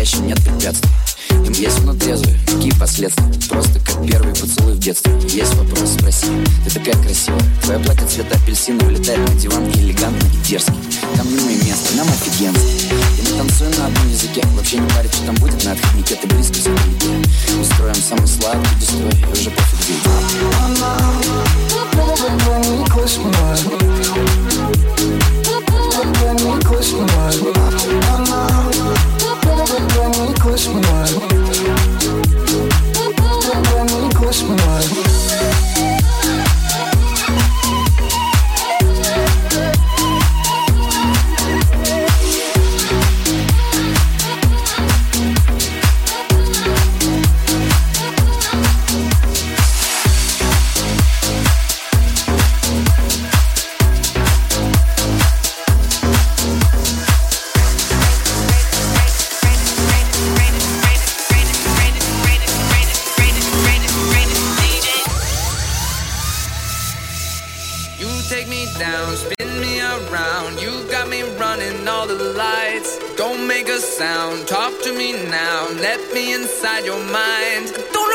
по-настоящему нет препятствий. Им есть но трезвые, какие последствия? Просто как первый поцелуй в детстве. Есть вопрос, спроси. Ты такая красивая, твое платье цвета апельсина улетает на диван элегантно и дерзкий. Там не мы место, нам офигенство. И мы танцуем на одном языке. Вообще не парит, что там будет на отходнике. Ты близко все вдалеке. Устроим самый сладкий дестрой. И уже пофиг видеть. Talk to me now, let me inside your mind. Don't